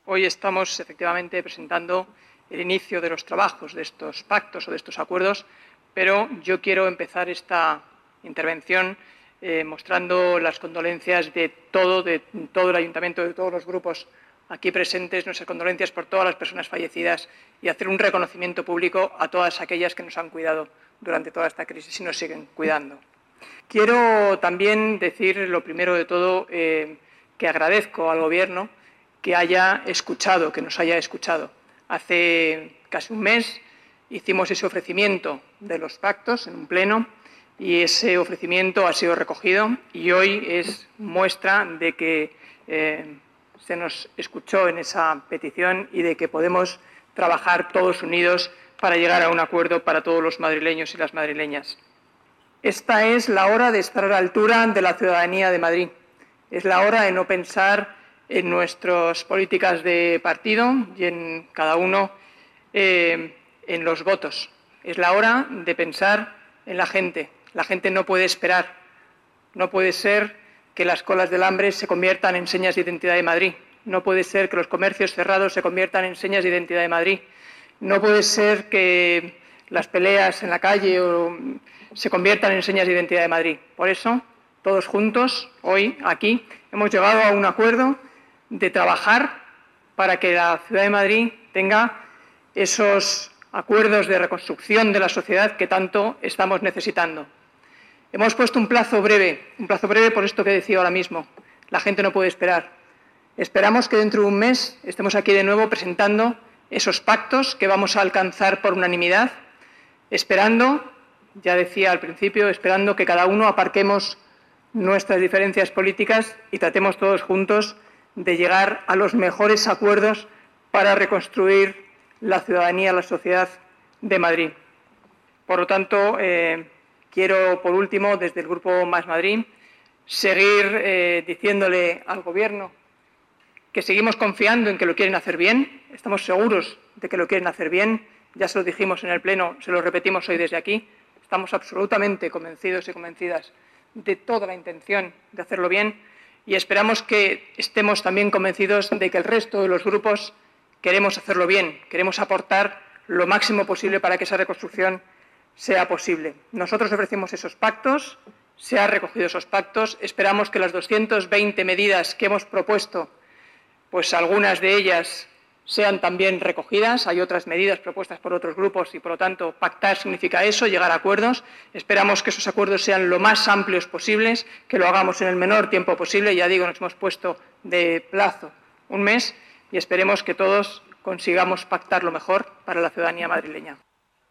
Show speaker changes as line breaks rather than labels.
Hoy estamos efectivamente presentando el inicio de los trabajos de estos pactos o de estos acuerdos, pero yo quiero empezar esta intervención mostrando las condolencias de todo el Ayuntamiento, de todos los grupos aquí presentes, nuestras condolencias por todas las personas fallecidas y hacer un reconocimiento público a todas aquellas que nos han cuidado durante toda esta crisis y nos siguen cuidando. Quiero también decir, lo primero de todo, que agradezco al Gobierno que haya escuchado, que nos haya escuchado. Hace casi un mes hicimos ese ofrecimiento de los pactos en un pleno y ese ofrecimiento ha sido recogido y hoy es muestra de que se nos escuchó en esa petición y de que podemos trabajar todos unidos para llegar a un acuerdo para todos los madrileños y las madrileñas. Esta es la hora de estar a la altura de la ciudadanía de Madrid. Es la hora de no pensar en nuestras políticas de partido y en cada uno en los votos. Es la hora de pensar en la gente. La gente no puede esperar. No puede ser que las colas del hambre se conviertan en señas de identidad de Madrid. No puede ser que los comercios cerrados se conviertan en señas de identidad de Madrid. No puede ser que las peleas en la calle se conviertan en señas de identidad de Madrid. Por eso, todos juntos, hoy, aquí, hemos llegado a un acuerdo de trabajar para que la ciudad de Madrid tenga esos acuerdos de reconstrucción de la sociedad que tanto estamos necesitando. Hemos puesto un plazo breve por esto que decía ahora mismo. La gente no puede esperar. Esperamos que dentro de un mes estemos aquí de nuevo presentando esos pactos que vamos a alcanzar por unanimidad, esperando, ya decía al principio, esperando que cada uno aparquemos nuestras diferencias políticas y tratemos todos juntos de llegar a los mejores acuerdos para reconstruir la ciudadanía, la sociedad de Madrid. Por lo tanto, quiero, por último, desde el Grupo Más Madrid, seguir diciéndole al Gobierno que seguimos confiando en que lo quieren hacer bien, estamos seguros de que lo quieren hacer bien, ya se lo dijimos en el Pleno, se lo repetimos hoy desde aquí, estamos absolutamente convencidos y convencidas de toda la intención de hacerlo bien y esperamos que estemos también convencidos de que el resto de los grupos queremos hacerlo bien, queremos aportar lo máximo posible para que esa reconstrucción sea posible. Nosotros ofrecimos esos pactos, se han recogido esos pactos, esperamos que las 220 medidas que hemos propuesto, pues algunas de ellas sean también recogidas. Hay otras medidas propuestas por otros grupos y, por lo tanto, pactar significa eso, llegar a acuerdos. Esperamos que esos acuerdos sean lo más amplios posibles, que lo hagamos en el menor tiempo posible. Ya digo, nos hemos puesto de plazo un mes y esperemos que todos consigamos pactar lo mejor para la ciudadanía madrileña.